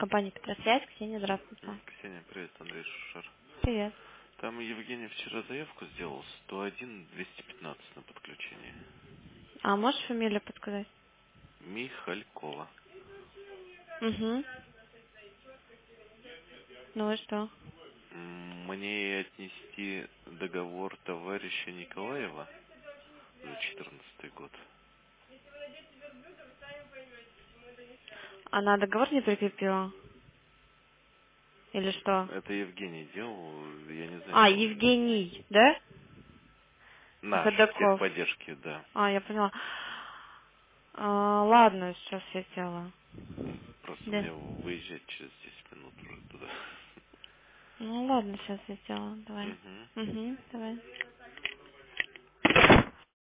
Компания Петросвязь, Ксения, здравствуйте. Ксения, привет, Андрей Шушар. Привет. Там Евгений вчера заявку сделал, 101-215 на подключение. А можешь фамилию подсказать? Михалькова. Угу. Ну и что? Мне отнести договор товарища Николаева за 14 год. Она договор не прикрепила? Или что? Это Евгений делал, я не знаю, А, что он... Евгений, да? Наш, в Ходаков. техподдержке, да. А, я поняла. Ладно, сейчас я делаю. Просто Да. мне выезжать через 10 минут уже туда. Ну ладно, сейчас я сделаю. Давай. Угу. Угу, давай.